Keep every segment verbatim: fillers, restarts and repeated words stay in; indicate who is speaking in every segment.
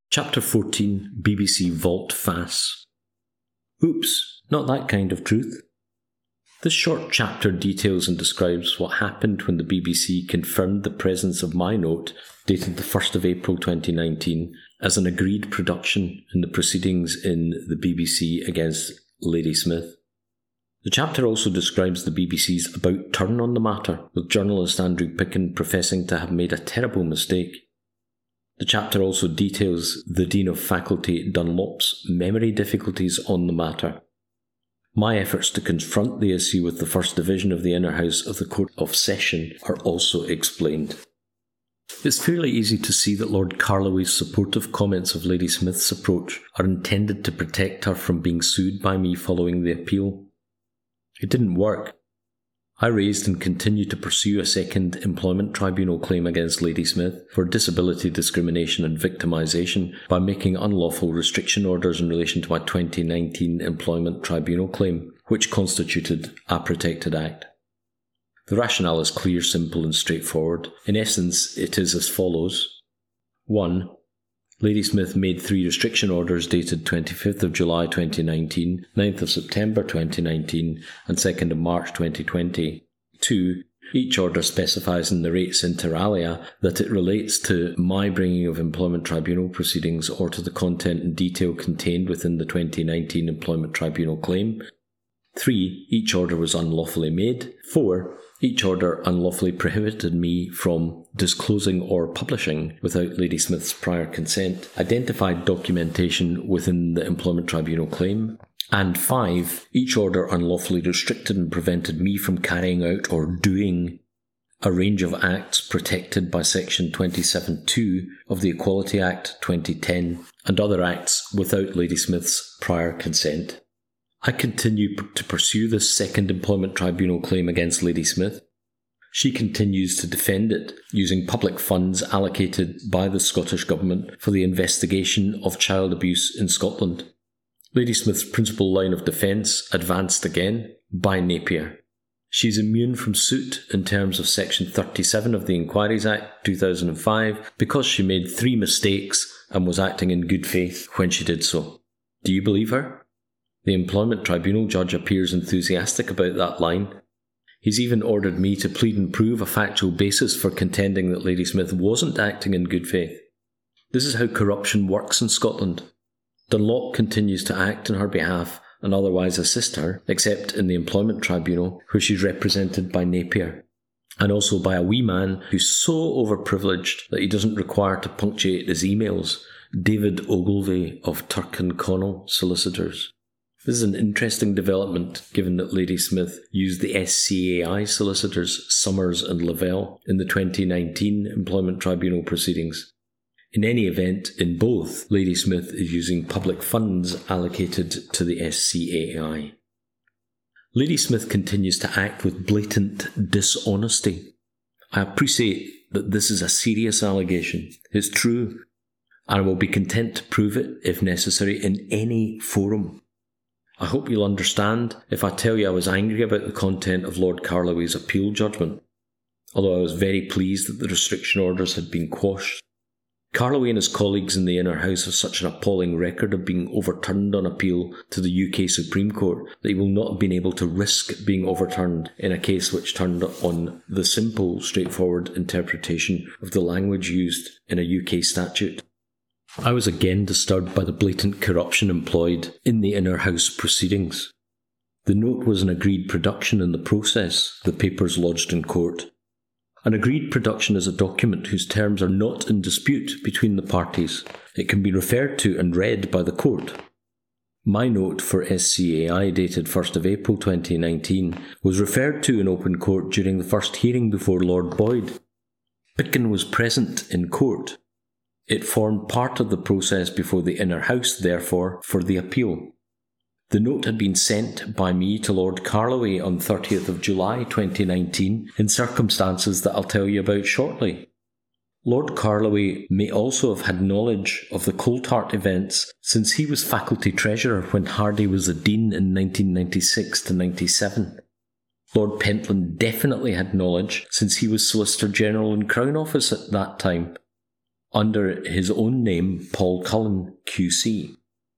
Speaker 1: Chapter fourteen, B B C Vault Fass. Oops, not that kind of truth. This short chapter details and describes what happened when the B B C confirmed the presence of my note, dated the first of April twenty nineteen, as an agreed production in the proceedings in the B B C against Lady Smith. The chapter also describes the B B C's about turn on the matter, with journalist Andrew Picken professing to have made a terrible mistake. The chapter also details the Dean of Faculty Dunlop's memory difficulties on the matter. My efforts to confront the issue with the First Division of the Inner House of the Court of Session are also explained. It's fairly easy to see that Lord Carloway's supportive comments of Lady Smith's approach are intended to protect her from being sued by me following the appeal. It didn't work. I raised and continue to pursue a second employment tribunal claim against Lady Smith for disability discrimination and victimisation by making unlawful restriction orders in relation to my twenty nineteen employment tribunal claim, which constituted a protected act. The rationale is clear, simple and straightforward. In essence, it is as follows. one. Lady Smith made three restriction orders dated twenty-fifth of July twenty nineteen, ninth of September twenty nineteen and second of March twenty twenty. two. Each order specifies in the rates inter alia that it relates to my bringing of employment tribunal proceedings or to the content and detail contained within the twenty nineteen employment tribunal claim. three. Each order was unlawfully made. four. Each order unlawfully prohibited me from disclosing or publishing, without Lady Smith's prior consent, identified documentation within the employment tribunal claim. And five. Each order unlawfully restricted and prevented me from carrying out or doing a range of acts protected by Section twenty-seven point two of the Equality Act twenty ten and other acts without Lady Smith's prior consent. I continue to pursue this second employment tribunal claim against Lady Smith. She continues to defend it, using public funds allocated by the Scottish Government for the investigation of child abuse in Scotland. Lady Smith's principal line of defence advanced again by Napier. She is immune from suit in terms of Section thirty-seven of the Inquiries Act two thousand five because she made three mistakes and was acting in good faith when she did so. Do you believe her? The employment tribunal judge appears enthusiastic about that line. He's even ordered me to plead and prove a factual basis for contending that Lady Smith wasn't acting in good faith. This is how corruption works in Scotland. Dunlop continues to act on her behalf and otherwise assist her, except in the employment tribunal, where she's represented by Napier, and also by a wee man who's so overprivileged that he doesn't require to punctuate his emails, David Ogilvie of Turk and Connell Solicitors. This is an interesting development, given that Lady Smith used the S C A I solicitors Summers and Lavelle in the twenty nineteen Employment Tribunal proceedings. In any event, in both, Lady Smith is using public funds allocated to the S C A I. Lady Smith continues to act with blatant dishonesty. I appreciate that this is a serious allegation. It's true, and I will be content to prove it, if necessary, in any forum. I hope you'll understand if I tell you I was angry about the content of Lord Carloway's appeal judgment, although I was very pleased that the restriction orders had been quashed. Carloway and his colleagues in the Inner House have such an appalling record of being overturned on appeal to the U K Supreme Court that he will not have been able to risk being overturned in a case which turned on the simple, straightforward interpretation of the language used in a U K statute. I was again disturbed by the blatant corruption employed in the Inner House proceedings. The note was an agreed production in the process, the papers lodged in court. An agreed production is a document whose terms are not in dispute between the parties. It can be referred to and read by the court. My note for S C A I, dated first of April twenty nineteen, was referred to in open court during the first hearing before Lord Boyd. Picken was present in court. It formed part of the process before the Inner House, therefore, for the appeal. The note had been sent by me to Lord Carloway on thirtieth of July twenty nineteen in circumstances that I'll tell you about shortly. Lord Carloway may also have had knowledge of the Coltart events since he was faculty treasurer when Hardy was a dean in nineteen ninety-six to ninety-seven. Lord Pentland definitely had knowledge since he was Solicitor General in Crown Office at that time. under his own name, Paul Cullen, Q C.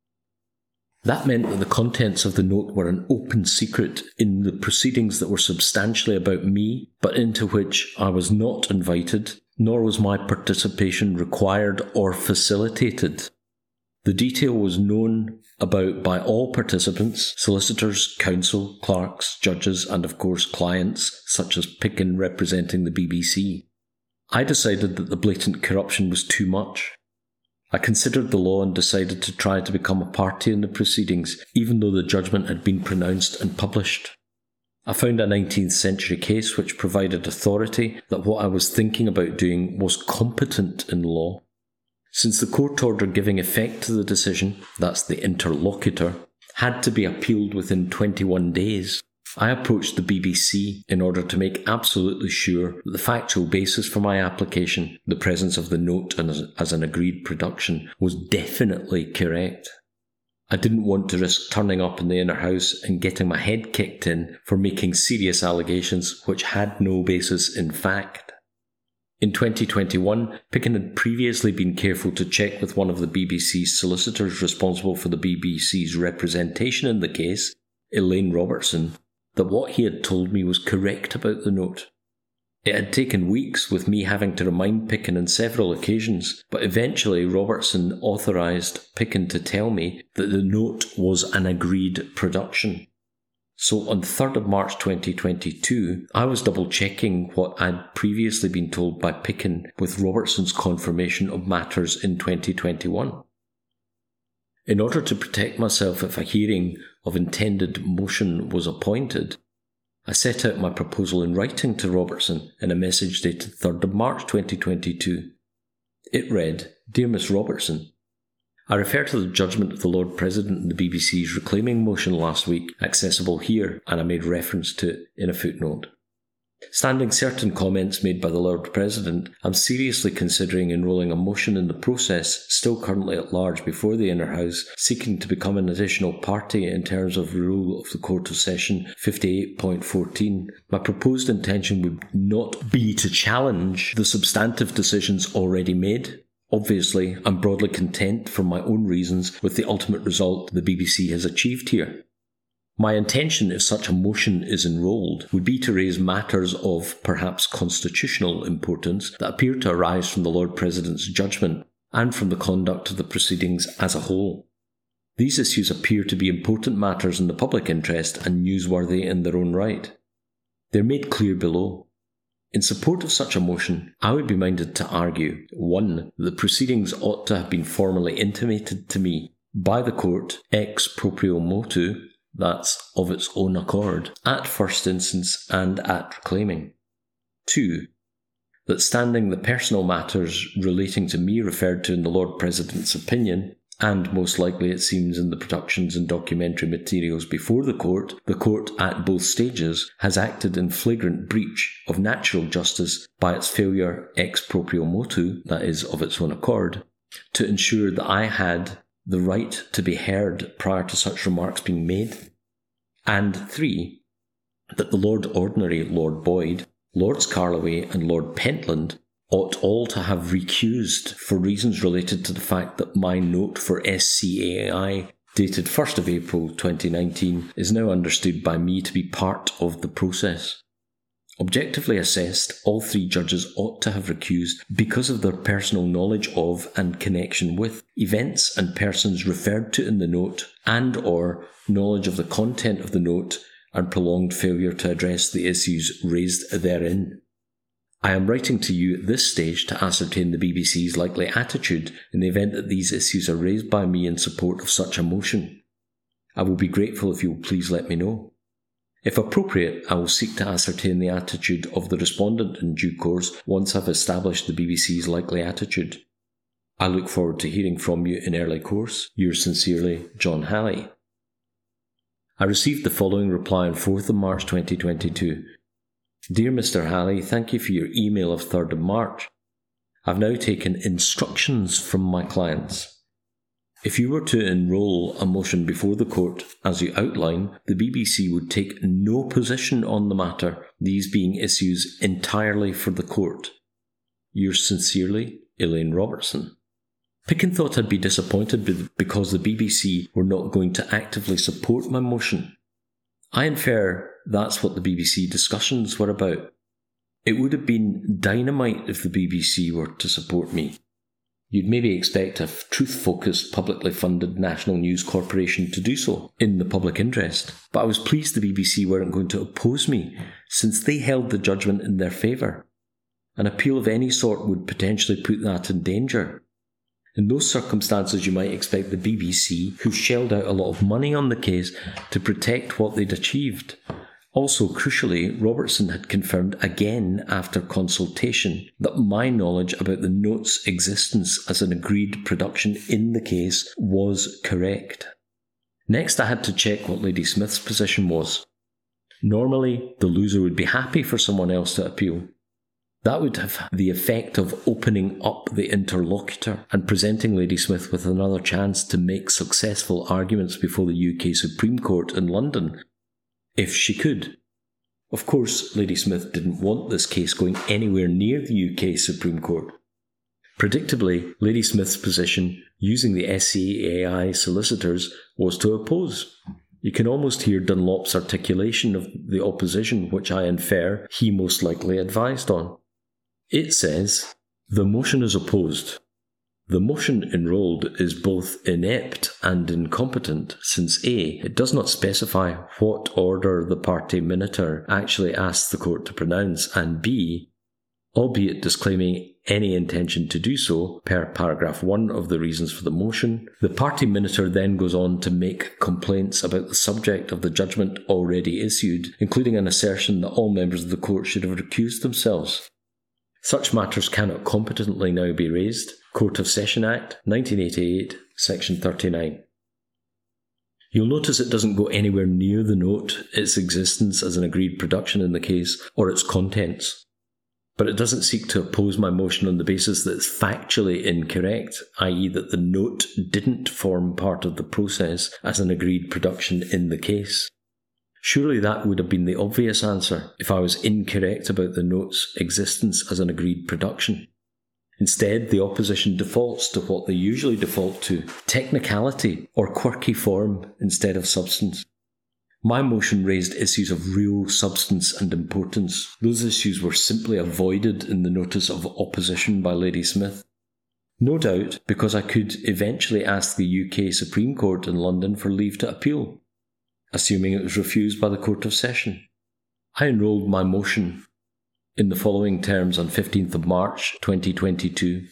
Speaker 1: That meant that the contents of the note were an open secret in the proceedings that were substantially about me, but into which I was not invited, nor was my participation required or facilitated. The detail was known about by all participants, solicitors, counsel, clerks, judges, and of course clients, such as Picken representing the B B C. I decided that the blatant corruption was too much. I considered the law and decided to try to become a party in the proceedings, even though the judgment had been pronounced and published. I found a nineteenth century case which provided authority that what I was thinking about doing was competent in law. Since the court order giving effect to the decision, that's the interlocutor, had to be appealed within twenty-one days, I approached the B B C in order to make absolutely sure that the factual basis for my application, the presence of the note as an agreed production, was definitely correct. I didn't want to risk turning up in the inner house and getting my head kicked in for making serious allegations which had no basis in fact. In twenty twenty-one, Picken had previously been careful to check with one of the B B C's solicitors responsible for the B B C's representation in the case, Elaine Robertson, that what he had told me was correct about the note. It had taken weeks, with me having to remind Picken on several occasions, but eventually Robertson authorised Picken to tell me that the note was an agreed production. So on third of March twenty twenty-two, I was double-checking what I'd previously been told by Picken with Robertson's confirmation of matters in twenty twenty-one. In order to protect myself if a hearing of intended motion was appointed, I set out my proposal in writing to Robertson in a message dated third of March twenty twenty-two. It read, "Dear Miss Robertson, I refer to the judgment of the Lord President in the B B C's reclaiming motion last week, accessible here, and I made reference to it in a footnote. Standing certain comments made by the Lord President, I'm seriously considering enrolling a motion in the process, still currently at large before the Inner House, seeking to become an additional party in terms of rule of the Court of Session fifty-eight point fourteen. My proposed intention would not be to challenge the substantive decisions already made. Obviously, I'm broadly content, for my own reasons, with the ultimate result the B B C has achieved here. My intention, if such a motion is enrolled, would be to raise matters of perhaps constitutional importance that appear to arise from the Lord President's judgment and from the conduct of the proceedings as a whole. These issues appear to be important matters in the public interest and newsworthy in their own right. They're made clear below. In support of such a motion, I would be minded to argue, one, that the proceedings ought to have been formally intimated to me by the court ex proprio motu, that's of its own accord, at first instance and at reclaiming. Two, that standing the personal matters relating to me referred to in the Lord President's opinion, and most likely it seems in the productions and documentary materials before the court, the court at both stages has acted in flagrant breach of natural justice by its failure ex proprio motu, that is, of its own accord, to ensure that I had the right to be heard prior to such remarks being made. And three, that the Lord Ordinary, Lord Boyd, Lords Carloway and Lord Pentland ought all to have recused for reasons related to the fact that my note for S C A I, dated first of April twenty nineteen, is now understood by me to be part of the process. Objectively assessed, all three judges ought to have recused because of their personal knowledge of and connection with events and persons referred to in the note, and or knowledge of the content of the note and prolonged failure to address the issues raised therein. I am writing to you at this stage to ascertain the B B C's likely attitude in the event that these issues are raised by me in support of such a motion. I will be grateful if you will please let me know. If appropriate, I will seek to ascertain the attitude of the respondent in due course once I've established the B B C's likely attitude. I look forward to hearing from you in early course. Yours sincerely, John Halley." I received the following reply on fourth of March twenty twenty-two. "Dear Mister Halley, thank you for your email of third of March. I've now taken instructions from my clients. If you were to enrol a motion before the court, as you outline, the B B C would take no position on the matter, these being issues entirely for the court. Yours sincerely, Elaine Robertson. Picken thought I'd be disappointed because the B B C were not going to actively support my motion. I infer that's what the B B C discussions were about. It would have been dynamite if the B B C were to support me. You'd maybe expect a truth-focused, publicly funded national news corporation to do so, in the public interest. But I was pleased the B B C weren't going to oppose me, since they held the judgment in their favour. An appeal of any sort would potentially put that in danger. In those circumstances, you might expect the B B C, who shelled out a lot of money on the case, to protect what they'd achieved. Also, crucially, Robertson had confirmed again after consultation that my knowledge about the note's existence as an agreed production in the case was correct. Next, I had to check what Lady Smith's position was. Normally, the loser would be happy for someone else to appeal. That would have the effect of opening up the interlocutor and presenting Lady Smith with another chance to make successful arguments before the U K Supreme Court in London, if she could. Of course, Lady Smith didn't want this case going anywhere near the U K Supreme Court. Predictably, Lady Smith's position, using the S C A I solicitors, was to oppose. You can almost hear Dunlop's articulation of the opposition, which I infer he most likely advised on. It says, "The motion is opposed. The motion enrolled is both inept and incompetent, since A, it does not specify what order the party minuter actually asks the court to pronounce, and B, albeit disclaiming any intention to do so, per paragraph one of the reasons for the motion, the party minuter then goes on to make complaints about the subject of the judgment already issued, including an assertion that all members of the court should have recused themselves. Such matters cannot competently now be raised. Court of Session Act, nineteen eighty-eight, Section thirty-nine. You'll notice it doesn't go anywhere near the note, its existence as an agreed production in the case, or its contents. But it doesn't seek to oppose my motion on the basis that it's factually incorrect, that is that the note didn't form part of the process as an agreed production in the case. Surely that would have been the obvious answer if I was incorrect about the note's existence as an agreed production. Instead, the opposition defaults to what they usually default to, technicality or quirky form instead of substance. My motion raised issues of real substance and importance. Those issues were simply avoided in the notice of opposition by Lady Smith. No doubt because I could eventually ask the U K Supreme Court in London for leave to appeal, assuming it was refused by the Court of Session. I enrolled my motion in the following terms on fifteenth of March twenty twenty-two.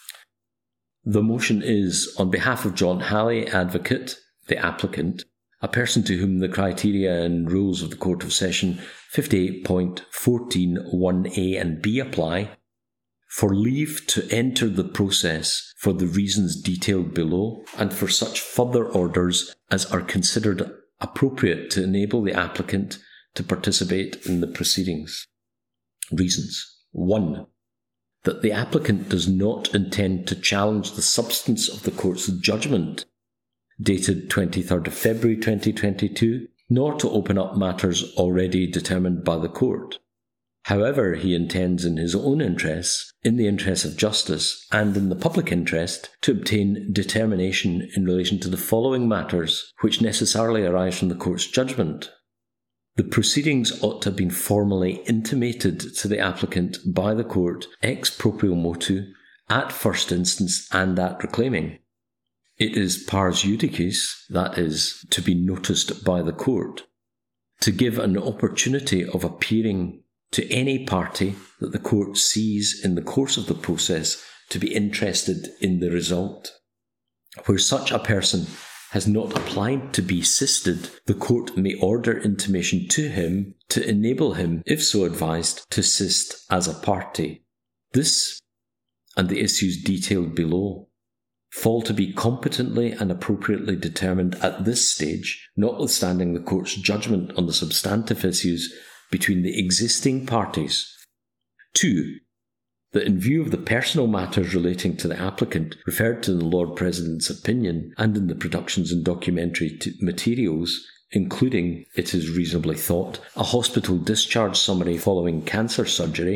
Speaker 1: The motion is, on behalf of John Halley, advocate, the applicant, a person to whom the criteria and rules of the Court of Session fifty-eight point fourteen one A and B apply, for leave to enter the process for the reasons detailed below, and for such further orders as are considered appropriate to enable the applicant to participate in the proceedings. Reasons. one. That the applicant does not intend to challenge the substance of the court's judgment, dated twenty-third of February twenty twenty-two, nor to open up matters already determined by the court. However, he intends in his own interests, in the interests of justice, and in the public interest, to obtain determination in relation to the following matters, which necessarily arise from the court's judgment. The proceedings ought to have been formally intimated to the applicant by the court ex proprio motu, at first instance and at reclaiming. It is pars judicis, that is, to be noticed by the court, to give an opportunity of appearing to any party that the court sees in the course of the process to be interested in the result. Where such a person has not applied to be sisted, the court may order intimation to him to enable him, if so advised, to sist as a party. This, and the issues detailed below, fall to be competently and appropriately determined at this stage, notwithstanding the court's judgment on the substantive issues between the existing parties. two. That in view of the personal matters relating to the applicant referred to in the Lord President's opinion and in the productions and documentary t- materials, including, it is reasonably thought, a hospital discharge summary following cancer surgery,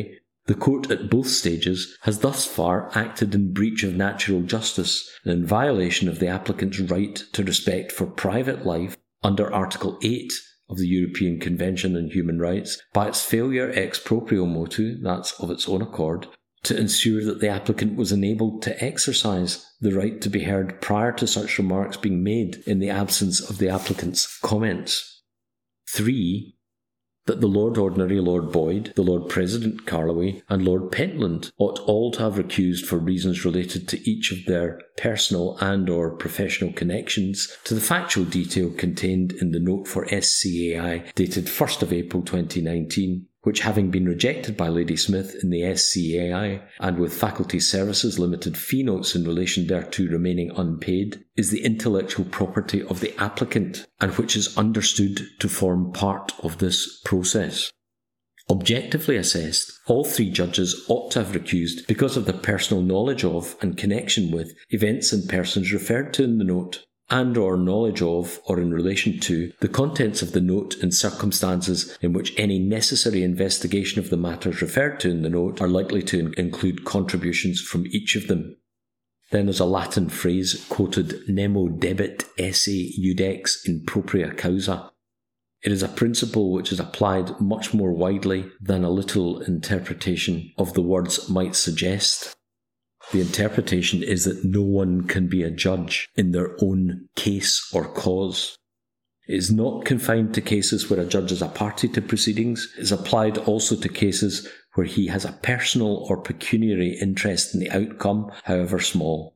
Speaker 1: The court at both stages has thus far acted in breach of natural justice and in violation of the applicant's right to respect for private life under Article eight of the European Convention on Human Rights by its failure ex proprio motu, that's of its own accord, to ensure that the applicant was enabled to exercise the right to be heard prior to such remarks being made in the absence of the applicant's comments. Three, that the Lord Ordinary, Lord Boyd, the Lord President Carloway, and Lord Pentland ought all to have recused for reasons related to each of their personal and or professional connections to the factual detail contained in the note for S C A I dated first of April twenty nineteen, which, having been rejected by Lady Smith in the S C A I, and with Faculty Services Limited fee notes in relation thereto remaining unpaid, is the intellectual property of the applicant, and which is understood to form part of this process. Objectively assessed, all three judges ought to have recused because of their personal knowledge of and connection with events and persons referred to in the note, and or knowledge of, or in relation to, the contents of the note in circumstances in which any necessary investigation of the matters referred to in the note are likely to include contributions from each of them. Then there's a Latin phrase quoted, nemo debet esse iudex in propria causa. It is a principle which is applied much more widely than a little interpretation of the words might suggest. The interpretation is that no one can be a judge in their own case or cause. It is not confined to cases where a judge is a party to proceedings. It is applied also to cases where he has a personal or pecuniary interest in the outcome, however small.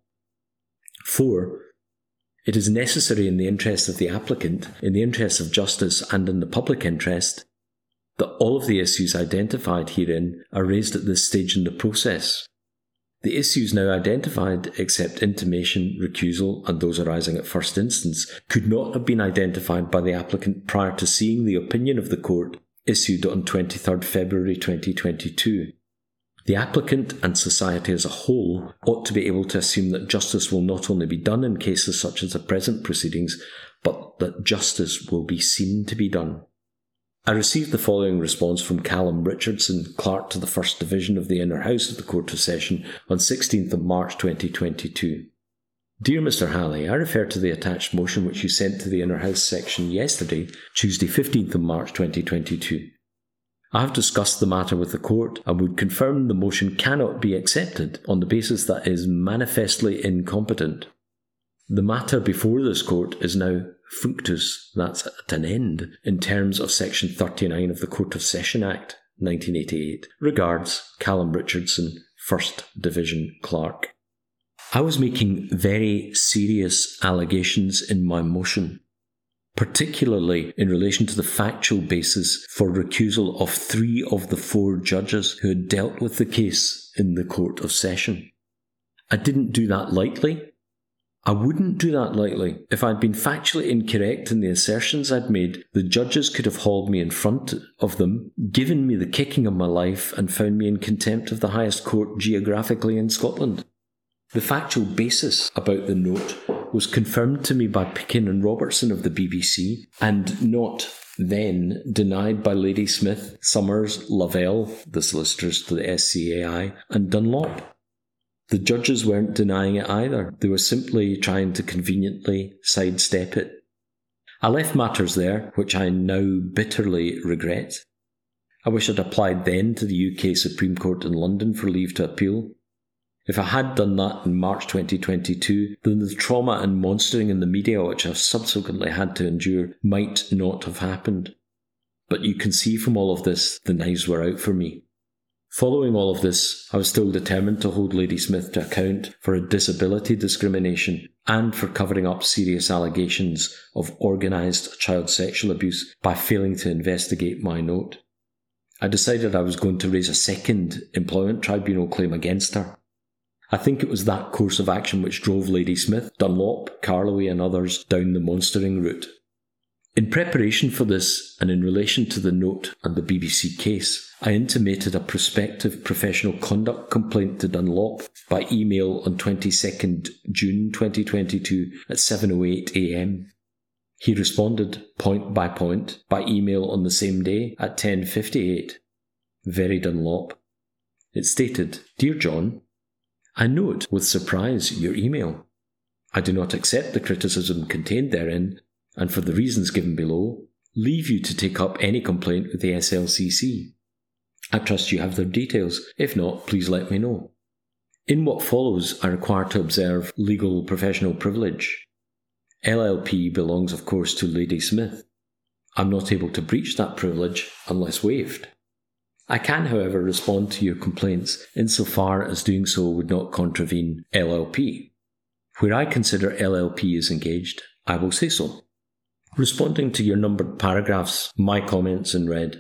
Speaker 1: Four, it is necessary in the interest of the applicant, in the interest of justice and in the public interest, that all of the issues identified herein are raised at this stage in the process. The issues now identified, except intimation, recusal, and those arising at first instance, could not have been identified by the applicant prior to seeing the opinion of the court issued on twenty-third February twenty twenty-two. The applicant and society as a whole ought to be able to assume that justice will not only be done in cases such as the present proceedings, but that justice will be seen to be done. I received the following response from Callum Richardson, Clerk to the First Division of the Inner House of the Court of Session on sixteenth of March twenty twenty-two. Dear Mister Halley, I refer to the attached motion which you sent to the Inner House section yesterday, Tuesday fifteenth of March twenty twenty-two. I have discussed the matter with the court and would confirm the motion cannot be accepted on the basis that it is manifestly incompetent. The matter before this court is now functus, that's at an end, in terms of Section thirty-nine of the Court of Session Act, nineteen eighty-eight. Regards, Callum Richardson, First Division Clerk. I was making very serious allegations in my motion, particularly in relation to the factual basis for recusal of three of the four judges who had dealt with the case in the Court of Session. I didn't do that lightly. I wouldn't do that lightly. If I'd been factually incorrect in the assertions I'd made, the judges could have hauled me in front of them, given me the kicking of my life, and found me in contempt of the highest court geographically in Scotland. The factual basis about the note was confirmed to me by Picken and Robertson of the B B C, and not then denied by Lady Smith, Summers, Lavelle, the solicitors to the S C A I, and Dunlop. The judges weren't denying it either. They were simply trying to conveniently sidestep it. I left matters there, which I now bitterly regret. I wish I'd applied then to the U K Supreme Court in London for leave to appeal. If I had done that in March twenty twenty-two, then the trauma and monstering in the media which I've subsequently had to endure might not have happened. But you can see from all of this, the knives were out for me. Following all of this, I was still determined to hold Lady Smith to account for a disability discrimination and for covering up serious allegations of organised child sexual abuse by failing to investigate my note. I decided I was going to raise a second employment tribunal claim against her. I think it was that course of action which drove Lady Smith, Dunlop, Carloway and others down the monstering route. In preparation for this, and in relation to the note and the B B C case, I intimated a prospective professional conduct complaint to Dunlop by email on twenty-second June twenty twenty-two at seven oh eight a m. He responded, point by point, by email on the same day at ten fifty-eight. Very Dunlop. It stated, "Dear John, I note with surprise your email. I do not accept the criticism contained therein, and for the reasons given below, leave you to take up any complaint with the S L C C. I trust you have their details. If not, please let me know. In what follows, I require to observe legal professional privilege. L L P belongs, of course, to Lady Smith. I'm not able to breach that privilege unless waived. I can, however, respond to your complaints insofar as doing so would not contravene L L P. Where I consider L L P is engaged, I will say so." Responding to your numbered paragraphs, my comments in red.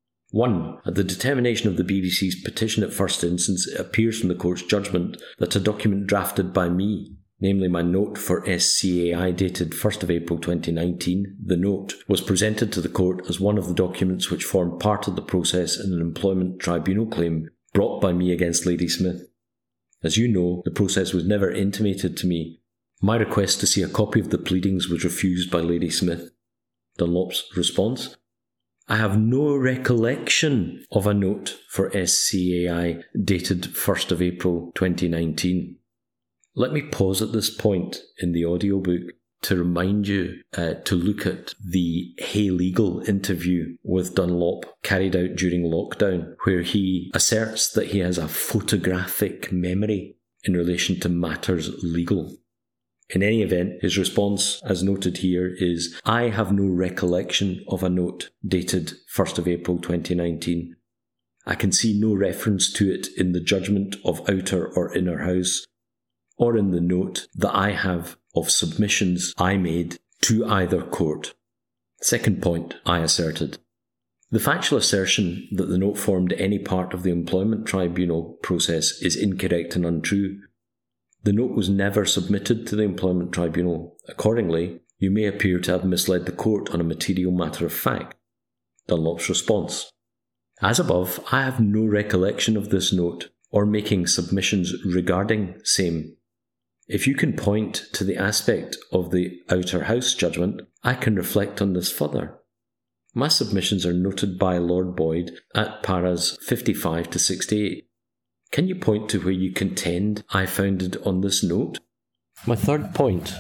Speaker 1: one. At the determination of the B B C's petition at first instance, it appears from the court's judgment that a document drafted by me, namely my note for S C A I dated first of April twenty nineteen, the note, was presented to the court as one of the documents which formed part of the process in an employment tribunal claim brought by me against Lady Smith. As you know, the process was never intimated to me. My request to see a copy of the pleadings was refused by Lady Smith. Dunlop's response: I have no recollection of a note for S C A I dated first of April twenty nineteen. Let me pause at this point in the audiobook to remind you uh, to look at the Hey Legal interview with Dunlop carried out during lockdown, where he asserts that he has a photographic memory in relation to matters legal. In any event, his response, as noted here, is, I have no recollection of a note dated first of April twenty nineteen. I can see no reference to it in the judgment of Outer or Inner House, or in the note that I have of submissions I made to either court. Second point, I asserted. The factual assertion that the note formed any part of the employment tribunal process is incorrect and untrue. The note was never submitted to the employment tribunal. Accordingly, you may appear to have misled the court on a material matter of fact. Dunlop's response. As above, I have no recollection of this note or making submissions regarding same. If you can point to the aspect of the Outer House judgment, I can reflect on this further. My submissions are noted by Lord Boyd at paras fifty-five to sixty-eight. Can you point to where you contend I founded on this note? My third point.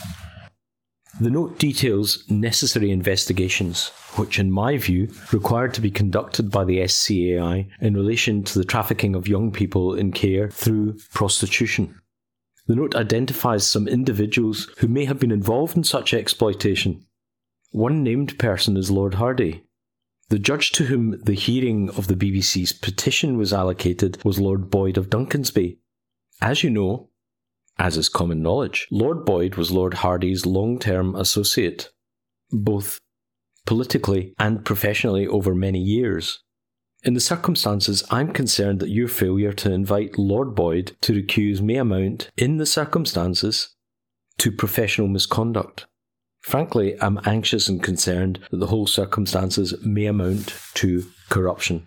Speaker 1: The note details necessary investigations, which in my view required to be conducted by the S C A I in relation to the trafficking of young people in care through prostitution. The note identifies some individuals who may have been involved in such exploitation. One named person is Lord Hardy. The judge to whom the hearing of the B B C's petition was allocated was Lord Boyd of Duncansby. As you know, as is common knowledge, Lord Boyd was Lord Hardy's long-term associate, both politically and professionally over many years. In the circumstances, I'm concerned that your failure to invite Lord Boyd to recuse may amount, in the circumstances, to professional misconduct. Frankly, I'm anxious and concerned that the whole circumstances may amount to corruption.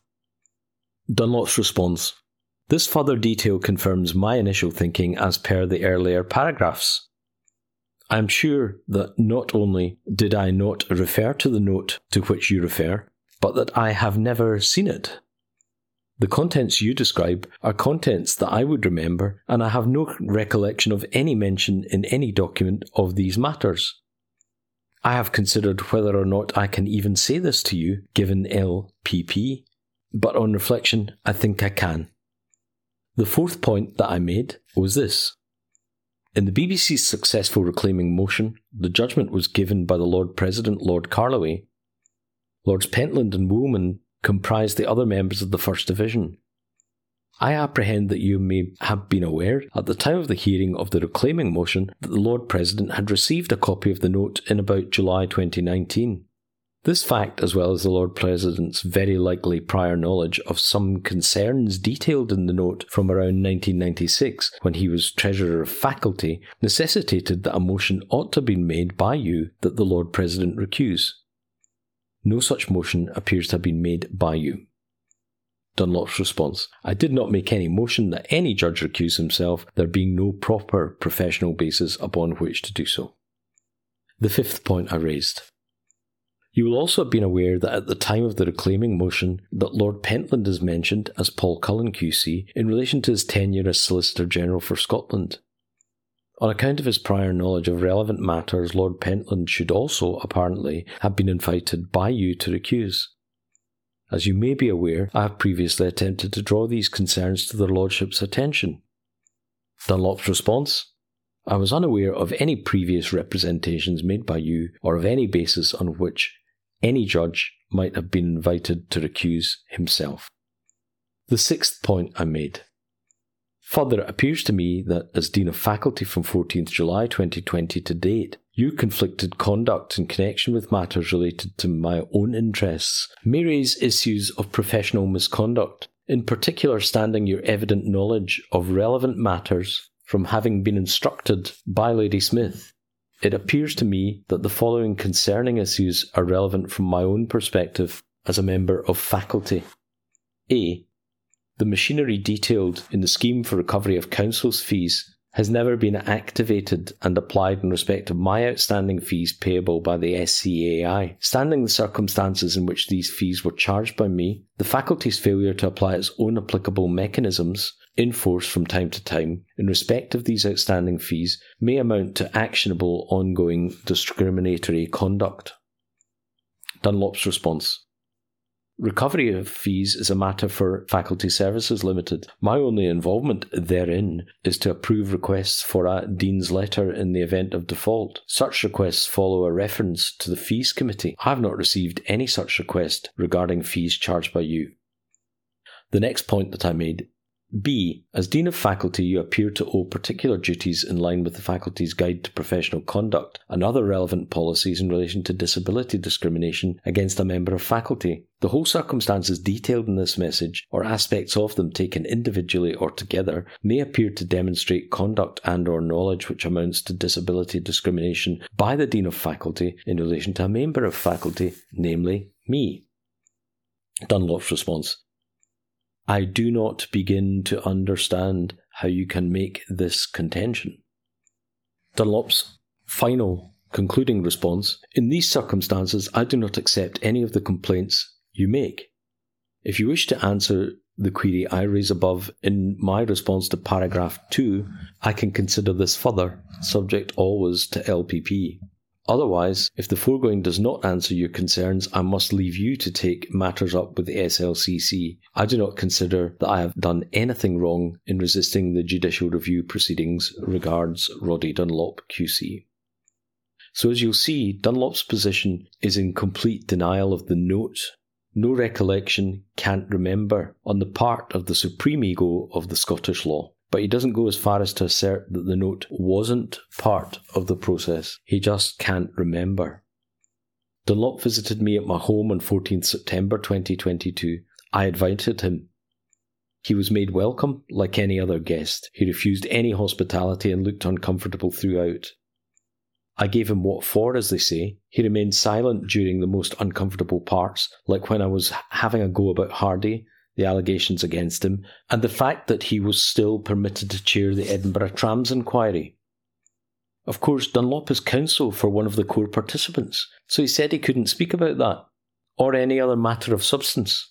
Speaker 1: Dunlop's response. This further detail confirms my initial thinking as per the earlier paragraphs. I am sure that not only did I not refer to the note to which you refer, but that I have never seen it. The contents you describe are contents that I would remember, and I have no recollection of any mention in any document of these matters. I have considered whether or not I can even say this to you, given L P P, but on reflection, I think I can. The fourth point that I made was this. In the B B C's successful reclaiming motion, the judgment was given by the Lord President, Lord Carloway. Lords Pentland and Woolman comprised the other members of the First Division. I apprehend that you may have been aware, at the time of the hearing of the reclaiming motion, that the Lord President had received a copy of the note in about July twenty nineteen. This fact, as well as the Lord President's very likely prior knowledge of some concerns detailed in the note from around nineteen ninety-six, when he was Treasurer of Faculty, necessitated that a motion ought to have been made by you that the Lord President recuse. No such motion appears to have been made by you. Dunlop's response. I did not make any motion that any judge recuse himself, there being no proper professional basis upon which to do so. The fifth point I raised. You will also have been aware that at the time of the reclaiming motion that Lord Pentland is mentioned as Paul Cullen Q C in relation to his tenure as Solicitor General for Scotland. On account of his prior knowledge of relevant matters, Lord Pentland should also, apparently, have been invited by you to recuse. As you may be aware, I have previously attempted to draw these concerns to their Lordship's attention. Dunlop's response: I was unaware of any previous representations made by you or of any basis on which any judge might have been invited to recuse himself. The sixth point I made. Further, it appears to me that, as Dean of Faculty from fourteenth July twenty twenty to date, your conflicted conduct in connection with matters related to my own interests may raise issues of professional misconduct, in particular standing your evident knowledge of relevant matters from having been instructed by Lady Smith. It appears to me that the following concerning issues are relevant from my own perspective as a member of faculty. A. The machinery detailed in the scheme for recovery of council's fees has never been activated and applied in respect of my outstanding fees payable by the S C A I. Standing the circumstances in which these fees were charged by me, the faculty's failure to apply its own applicable mechanisms, in force from time to time, in respect of these outstanding fees, may amount to actionable ongoing discriminatory conduct. Dunlop's response. Recovery of fees is a matter for Faculty Services Limited. My only involvement therein is to approve requests for a Dean's letter in the event of default. Such requests follow a reference to the Fees Committee. I have not received any such request regarding fees charged by you. The next point that I made. B. As Dean of Faculty, you appear to owe particular duties in line with the Faculty's Guide to Professional Conduct and other relevant policies in relation to disability discrimination against a member of faculty. The whole circumstances detailed in this message, or aspects of them taken individually or together, may appear to demonstrate conduct and or knowledge which amounts to disability discrimination by the Dean of Faculty in relation to a member of faculty, namely me. Dunlop's response. I do not begin to understand how you can make this contention. Dunlop's final concluding response. In these circumstances, I do not accept any of the complaints you make. If you wish to answer the query I raise above in my response to paragraph two, I can consider this further, subject always to L P P. Otherwise, if the foregoing does not answer your concerns, I must leave you to take matters up with the S L C C. I do not consider that I have done anything wrong in resisting the judicial review proceedings. Regards, Roddy Dunlop Q C. So as you'll see, Dunlop's position is in complete denial of the note. No recollection, can't remember, on the part of the supreme ego of the Scottish law. But he doesn't go as far as to assert that the note wasn't part of the process. He just can't remember. Dunlop visited me at my home on fourteenth September twenty twenty-two. I invited him. He was made welcome like any other guest. He refused any hospitality and looked uncomfortable throughout. I gave him what for, as they say. He remained silent during the most uncomfortable parts, like when I was having a go about Hardy, the allegations against him, and the fact that he was still permitted to chair the Edinburgh Trams inquiry. Of course, Dunlop is counsel for one of the core participants, so he said he couldn't speak about that, or any other matter of substance.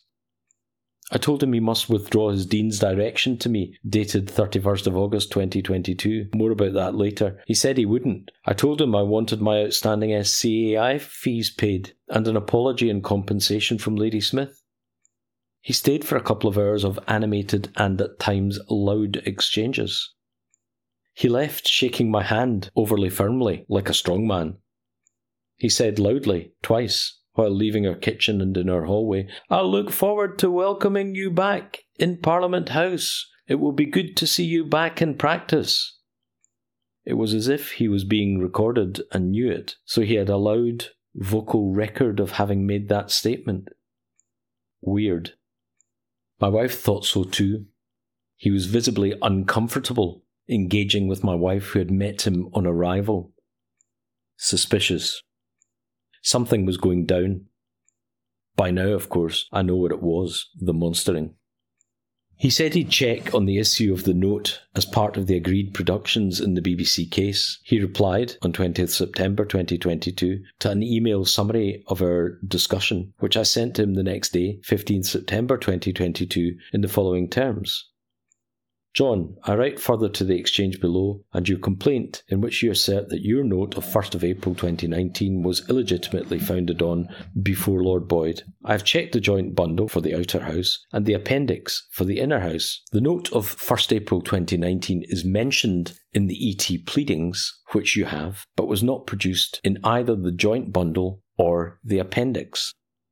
Speaker 1: I told him he must withdraw his Dean's direction to me, dated thirty-first of August twenty twenty-two. More about that later. He said he wouldn't. I told him I wanted my outstanding S C A I fees paid, and an apology and compensation from Lady Smith. He stayed for a couple of hours of animated and at times loud exchanges. He left shaking my hand overly firmly, like a strong man. He said loudly, twice, while leaving our kitchen and in our hallway, "I look forward to welcoming you back in Parliament House. It will be good to see you back in practice." It was as if he was being recorded and knew it, so he had a loud vocal record of having made that statement. Weird. My wife thought so too. He was visibly uncomfortable, engaging with my wife who had met him on arrival. Suspicious. Something was going down. By now, of course, I know what it was, the monstering. He said he'd check on the issue of the note as part of the agreed productions in the B B C case. He replied on twentieth September twenty twenty-two to an email summary of our discussion, which I sent to him the next day, fifteenth September twenty twenty-two, in the following terms. John, I write further to the exchange below, and your complaint, in which you assert that your note of first of April twenty nineteen was illegitimately founded on before Lord Boyd. I have checked the joint bundle for the outer house and the appendix for the inner house. The note of first of April twenty nineteen is mentioned in the E T pleadings, which you have, but was not produced in either the joint bundle or the appendix.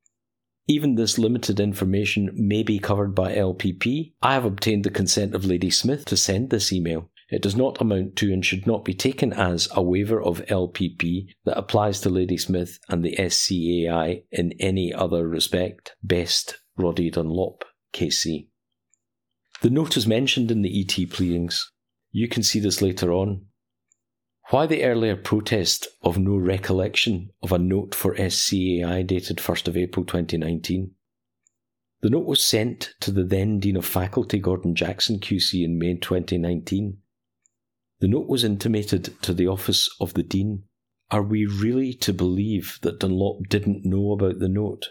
Speaker 1: Even this limited information may be covered by L P P. I have obtained the consent of Lady Smith to send this email. It does not amount to and should not be taken as a waiver of L P P that applies to Lady Smith and the S C A I in any other respect. Best, Roddy Dunlop, K C. The note is mentioned in the E T pleadings. You can see this later on. Why the earlier protest of no recollection of a note for S C A I dated first of April twenty nineteen? The note was sent to the then Dean of Faculty Gordon Jackson Q C in May twenty nineteen. The note was intimated to the office of the Dean. Are we really to believe that Dunlop didn't know about the note?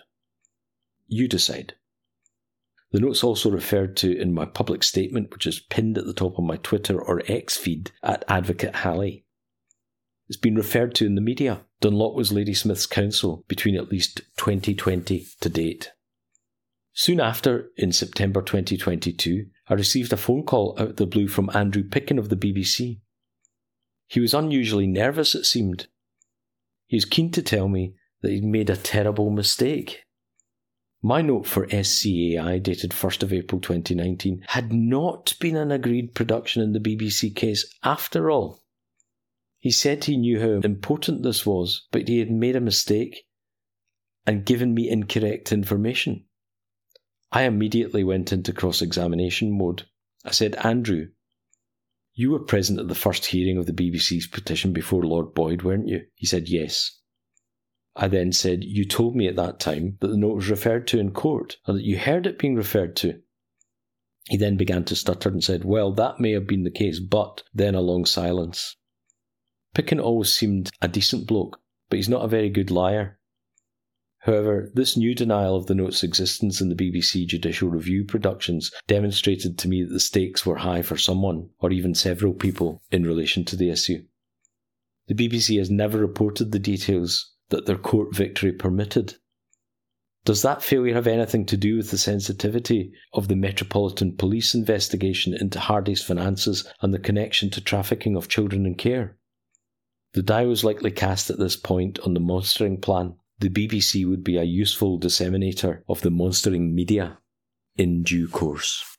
Speaker 1: You decide. The note's also referred to in my public statement, which is pinned at the top of my Twitter or X feed at Advocate Halley. It's been referred to in the media. Dunlop was Lady Smith's counsel between at least twenty twenty to date. Soon after, in September twenty twenty-two, I received a phone call out of the blue from Andrew Picken of the B B C. He was unusually nervous, it seemed. He was keen to tell me that he'd made a terrible mistake. My note for S C A I, dated first of April twenty nineteen, had not been an agreed production in the B B C case after all. He said he knew how important this was, but he had made a mistake and given me incorrect information. I immediately went into cross-examination mode. I said, Andrew, you were present at the first hearing of the B B C's petition before Lord Boyd, weren't you? He said, yes. I then said, you told me at that time that the note was referred to in court, and that you heard it being referred to. He then began to stutter and said, well, that may have been the case, but then a long silence. Picken always seemed a decent bloke, but he's not a very good liar. However, this new denial of the note's existence in the B B C Judicial Review productions demonstrated to me that the stakes were high for someone, or even several people, in relation to the issue. The B B C has never reported the details that their court victory permitted. Does that failure have anything to do with the sensitivity of the Metropolitan Police investigation into Hardy's finances and the connection to trafficking of children in care? The die was likely cast at this point on the monstering plan. The B B C would be a useful disseminator of the monstering media in due course.